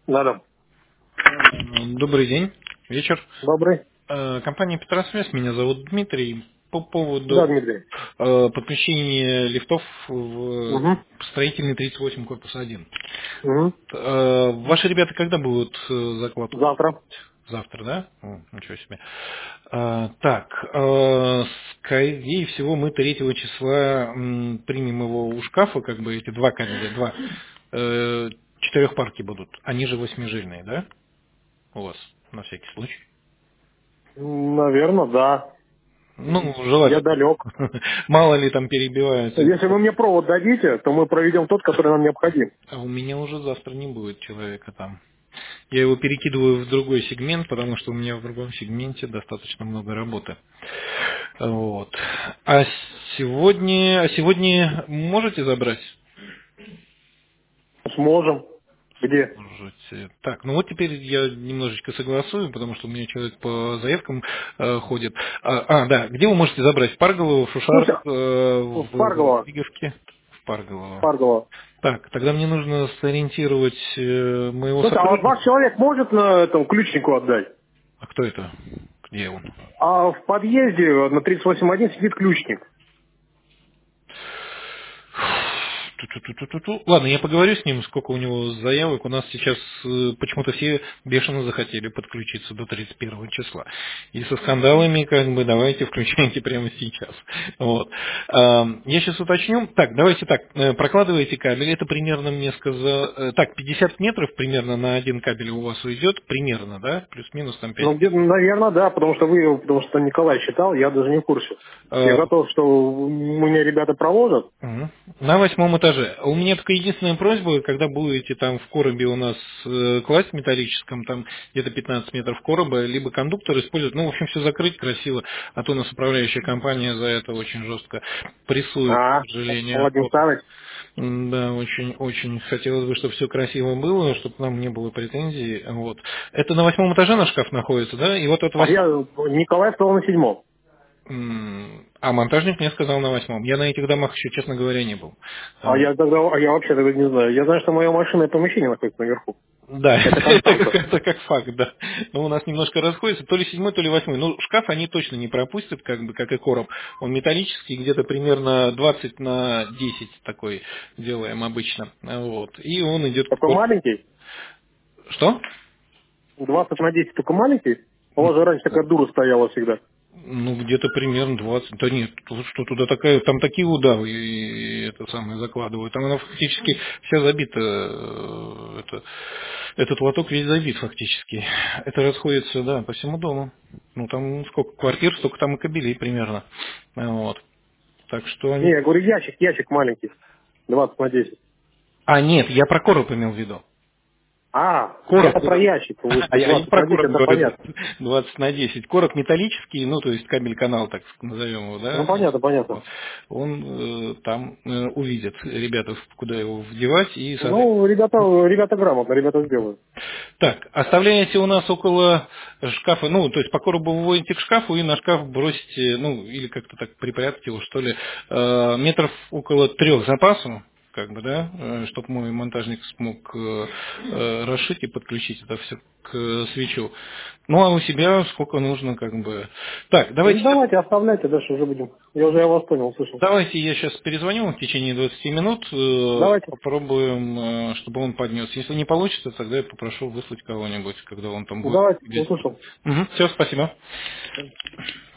Да-да. Добрый день, вечер. Добрый. Компания Петросвязь, меня зовут Дмитрий. По Да, поводу Дмитрий. подключения лифтов в Угу. строительный 38 корпус 1. Угу. Ваши ребята когда будут закладку? Завтра. Завтра, да? Ничего себе. Так, скорее всего, мы 3 числа примем его у шкафа, как бы эти два кабеля, два четырехпарки будут. Они же восьмижильные, да? У вас, на всякий случай. Наверное, да. Ну, Я желательно. далек. Мало ли там перебиваются. Если вы мне провод дадите, то мы проведем тот, который нам необходим. А у меня уже завтра не будет человека там. Я его перекидываю в другой сегмент, потому что у меня в другом сегменте достаточно много работы. Вот. А сегодня можете забрать? Сможем. Где? Можете. Так, ну вот теперь я немножечко согласую, потому что у меня человек по заявкам ходит. Да, где вы можете забрать? В Парголово, в Слушай, Шушарах, в в Парголово. Виговке? В Парголово. Парголово. Так, тогда мне нужно сориентировать моего Слушай, а вот сотрудника. ваш человек может на этому ключнику отдать? А кто это? Где он? А в подъезде на 38.1 сидит ключник. Ту-ту-ту-ту-ту. Ладно, я поговорю с ним, сколько у него заявок. У нас сейчас почему-то все бешено захотели подключиться до 31 числа. И со скандалами, как бы, давайте включайте прямо сейчас. Вот. Я сейчас уточню. Так, давайте так, прокладываете кабель. Это примерно мне сказал... Так, 50 метров примерно на один кабель у вас уйдет. Примерно, да? Плюс-минус там 5 Ну, где-то, наверное, да, потому что Николай считал, я даже не в курсе. Я метров. готов, что у меня ребята проложат. Мгм. На 8 этаже. У меня только единственная просьба, когда будете там в коробе у нас класть в металлическом, там где-то 15 метров короба, либо кондуктор использовать, ну, в общем, все закрыть красиво, а то нас управляющая компания за это очень жестко прессует, к сожалению. Владимир Вот. Александрович. Да, очень хотелось бы, чтобы все красиво было, чтобы нам не было претензий. Вот. Это на 8 этаже наш шкаф находится, да? И вот от А я, Николай сказал на 7. А монтажник мне сказал на 8. Я на этих домах еще, честно говоря, не был. А я вообще тогда не знаю. Я знаю, что моя машина и помещение находится наверху. Да, Это это как, константа. это как факт, да. Но у нас немножко расходится, то ли 7, то ли 8. Ну, шкаф они точно не пропустят, как бы, как и короб. Он металлический, где-то примерно 20 на 10 такой делаем обычно. Вот. И он идет к Такой корпусу. маленький. Что? 20 на 10 только маленький. У вас же раньше такая дура стояла всегда. Ну, где-то примерно 20. Да нет, что туда такая, там такие удавы и это самое закладывают. Там она фактически вся забита, этот лоток весь забит фактически. Это расходится, да, по всему дому. Ну, там сколько квартир, столько там и кабелей примерно. Вот. Так что Не, они... я говорю, ящик маленький. 20 на 10. А, нет, я про короб имел в виду. Короб, Я-то про ящик. а я не 20 про на 10 короб это говорю, понятно. 20 на 10. Короб металлический, ну, то есть кабель-канал, так назовем его, Ну, да, понятно. вот. Он там увидит ребята, куда его вдевать, и, соответственно... Ну, ребята грамотно, ребята сделают. Так, оставляете у нас около шкафа, ну, то есть по коробу выводите к шкафу и на шкаф бросите, ну, или как-то так припрятать его, что ли, метров около 3 запасу, как бы, да, чтобы мой монтажник смог расшить и подключить это все к свечу. Ну, а у себя сколько нужно, как бы. Так, Ну, давайте давайте, оставляйте, дальше уже будем. Я вас понял, услышал. Давайте я сейчас перезвоню в течение 20 минут, Давайте. попробуем, чтобы он поднес. Если не получится, тогда я попрошу выслать кого-нибудь, когда он там будет. Давайте, услышал. Все, спасибо.